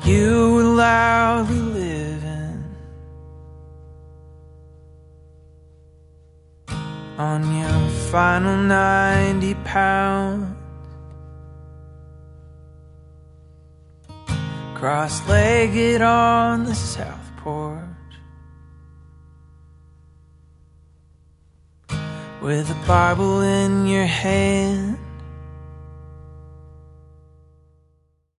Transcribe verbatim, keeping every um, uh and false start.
you were loudly living on your final ninety pounds, cross-legged on the south porch, with a Bible in your hand